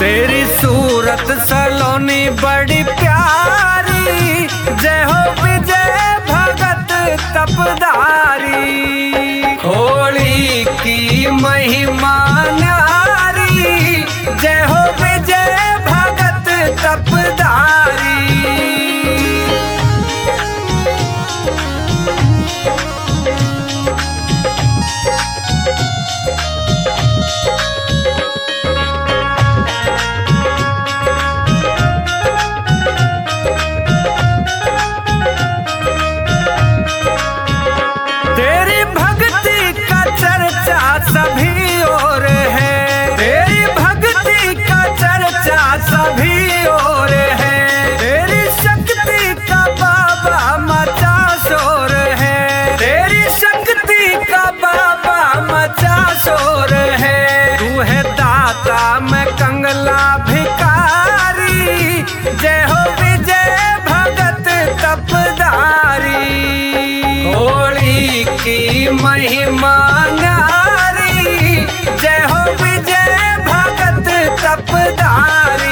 तेरी सूरत सलोनी बड़ी प्यारी, जय हो विजय भगत तपदारी। होली की महिमा न्यारी, जय हो विजय भगत तपदारी। सभी और है तेरी भक्ति का चर्चा, सभी और है तेरी शक्ति का बाबा मचा शोर है, तेरी शक्ति का बाबा मचा शोर है। तू है दाता मैं कंगला भिखारी, जय हो विजय भगत तपदारी। होली की महिमा जय हो विजय भगत तपदारी।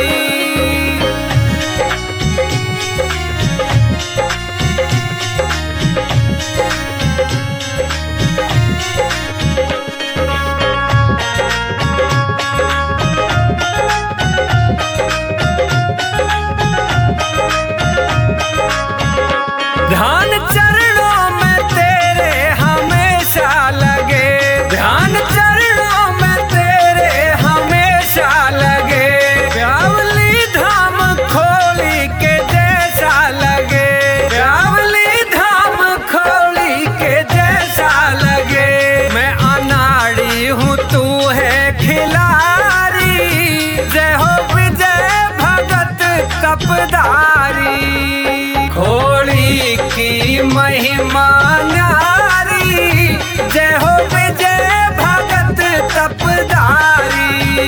ध्यान चरणों में तेरे हमेशा लगे, ध्यान चरणों में तेरे हमेशा लगे। ब्यावली धाम खोली के जैसा लगे, ब्यावली धाम खोली के जैसा लगे। मैं अनाड़ी हूँ तू है खिलाड़ी, जय हो विजय भगत तपदारी। होली की महिमा न्यारी, जय हो विजय भगत तपदारी।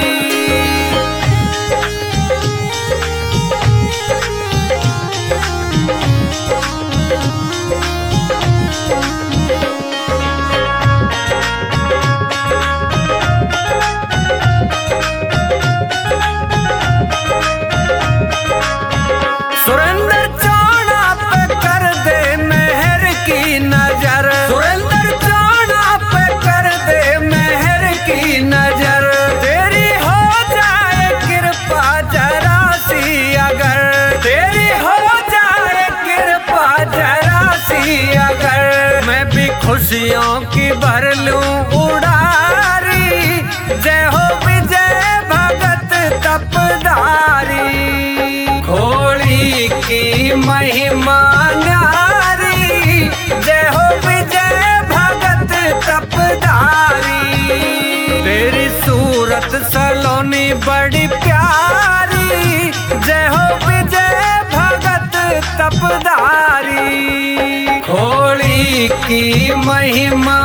सुरेंद्र चौड़ा पे कर दे मेहर की नजर, सुरेंद्र चौड़ा पे कर दे मेहर की नजर। तेरी हो जाए कृपा जरा सी अगर, तेरी हो जाए कृपा जरा सी अगर। मैं भी खुशियों की भर लूं उड़ारी, जय हो विजय भगत तपदारी। होली की महिमा न्यारी, जय हो विजय भगत तपदारी। तेरी सूरत सलोनी बड़ी प्यारी, जय हो विजय भगत तपदारी। होली की महिमा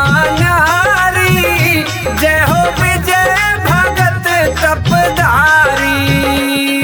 न्यारी, जय हो विजय भगत तपदारी।